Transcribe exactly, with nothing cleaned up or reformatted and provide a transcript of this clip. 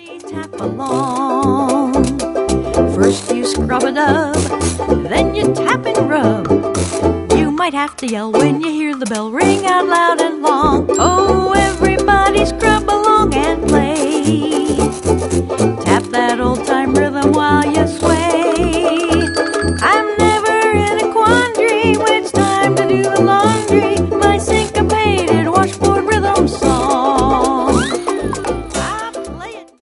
Tap along. First you scrub-a-dub, then you tap and rub. You might have to yell when you hear the bell ring out loud and long. Oh, everybody scrub along and play.